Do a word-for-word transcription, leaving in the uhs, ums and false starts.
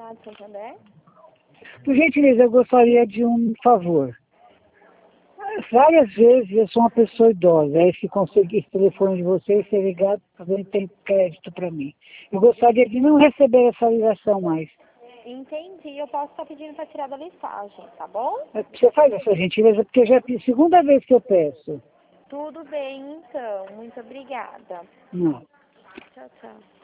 Chamado Santander. Por gentileza, eu gostaria de um favor. Várias vezes eu sou uma pessoa idosa, aí se conseguir esse telefone de vocês, ser ligado, não tem crédito para mim. Eu gostaria de não receber essa ligação mais. Entendi, eu posso estar pedindo para tirar da listagem, tá bom? Você faz essa gentileza, porque já é a segunda vez que eu peço. Tudo bem, então. Muito obrigada. Não. Tchau, tchau.